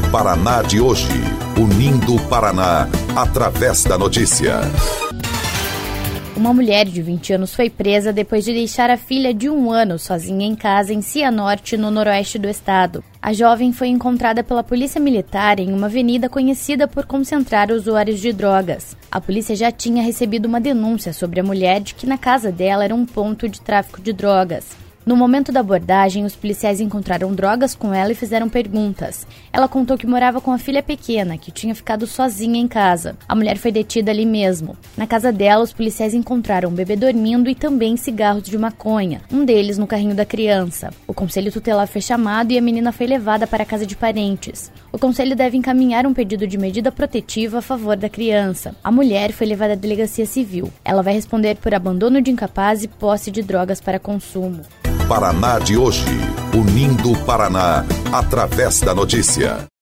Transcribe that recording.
Paraná de hoje, unindo o Paraná através da notícia. Uma mulher de 20 anos foi presa depois de deixar a filha de 1 ano sozinha em casa em Cianorte, no noroeste do estado. A jovem foi encontrada pela polícia militar em uma avenida conhecida por concentrar usuários de drogas. A polícia já tinha recebido uma denúncia sobre a mulher de que na casa dela era um ponto de tráfico de drogas. No momento da abordagem, os policiais encontraram drogas com ela e fizeram perguntas. Ela contou que morava com a filha pequena, que tinha ficado sozinha em casa. A mulher foi detida ali mesmo. Na casa dela, os policiais encontraram um bebê dormindo e também cigarros de maconha, um deles no carrinho da criança. O conselho tutelar foi chamado e a menina foi levada para a casa de parentes. O conselho deve encaminhar um pedido de medida protetiva a favor da criança. A mulher foi levada à delegacia civil. Ela vai responder por abandono de incapaz e posse de drogas para consumo. Paraná de hoje, unindo o Paraná através da notícia.